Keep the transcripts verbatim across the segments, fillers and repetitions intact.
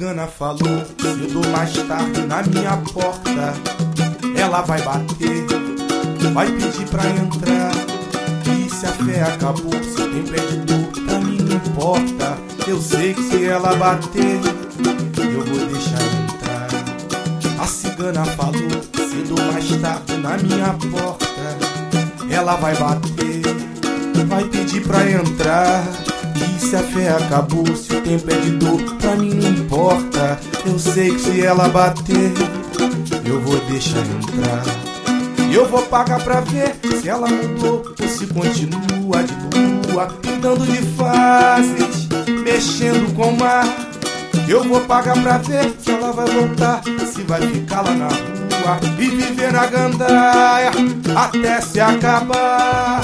cigana falou, cedo ou mais tarde na minha porta ela vai bater, vai pedir pra entrar. E se a fé acabou, se tem predador, pra mim não importa. Eu sei que se ela bater, eu vou deixar entrar. A cigana falou, cedo ou mais tarde na minha porta ela vai bater, vai pedir pra entrar. E se a fé acabou, se o tempo é de dor, pra mim não importa. Eu sei que se ela bater, eu vou deixar entrar. E eu vou pagar pra ver se ela mudou ou se continua de lua, mudando de fases, mexendo com o mar. Eu vou pagar pra ver se ela vai voltar, se vai ficar lá na rua e viver na gandaia até se acabar.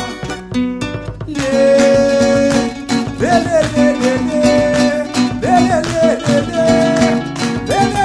Lê, lê, lê, lê, lê, lê, lê, lê, lê, lê,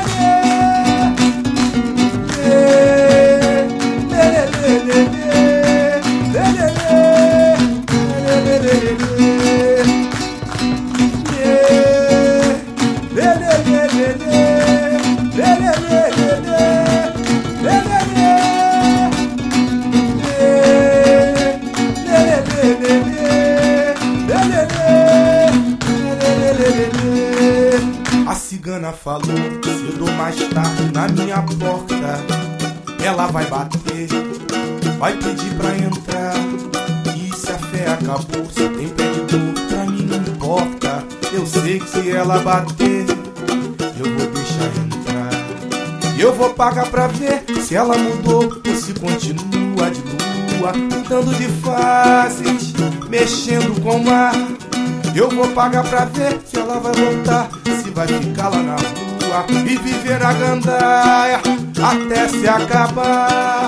A cigana falou, cedo ou mais tarde na minha porta ela vai bater, vai pedir pra entrar. E se a fé acabou, se tem predador, pra mim não importa. Eu sei que se ela bater, eu vou deixar entrar. E eu vou pagar pra ver se ela mudou ou se continua de lua, mudando de fases, mexendo com o mar. Eu vou pagar pra ver se ela vai voltar, se vai ficar lá na rua e viver na gandaia até se acabar.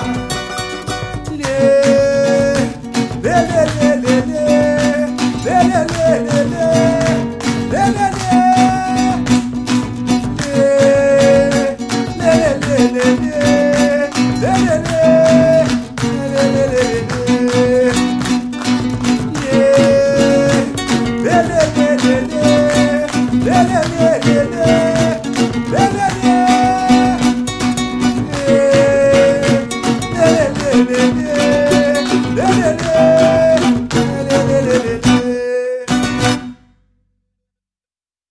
Lê, lê, lê, lê, lê, lê, lê, lê, lê, lê, lê, lê, lê.